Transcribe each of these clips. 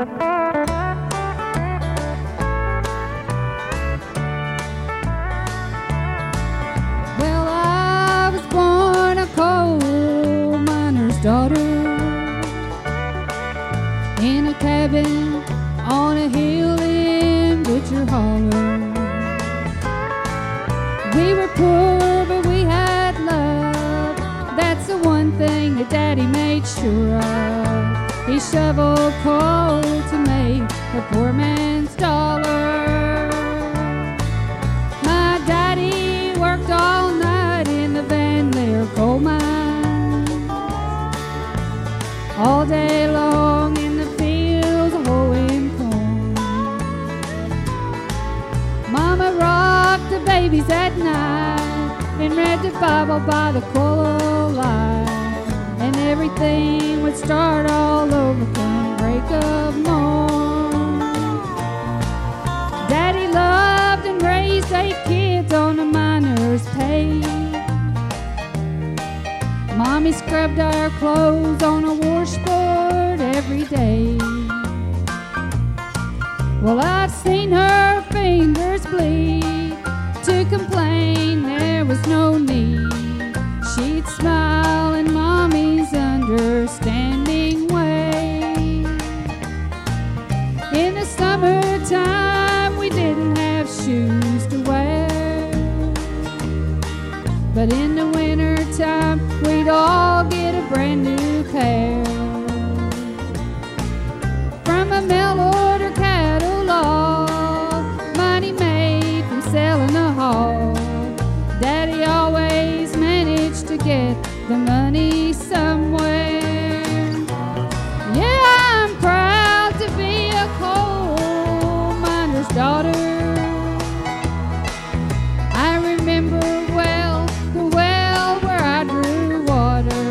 Well, I was born a coal miner's daughter in a cabin on a hill in Butcher Holler. We were poor, but we had love. That's the one thing that Daddy made sure of. He shoveled coal to make a poor man's dollar. My daddy worked all night in the Van Leer coal mine, all day long in the fields hoeing corn. Mama rocked the babies at night and read the Bible by the coal light, and everything would start all over come break of morn. Daddy loved and raised 8 kids on the miner's pay. Mommy scrubbed our clothes on a washboard every day. Well, I've seen her fingers bleed. To complain there was no need. She'd smile in Mommy's understanding way. In the summertime we didn't have shoes to wear, but in the wintertime we'd all get a brand new pair. From a mail order catalog money made from selling a hog, Daddy always managed to get the money somewhere. Yeah, I'm proud to be a coal miner's daughter. I remember well the well where I drew water.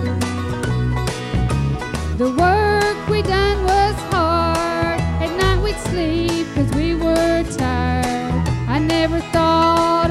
The work we done was hard. At night we'd sleep 'cause we were tired. I never thought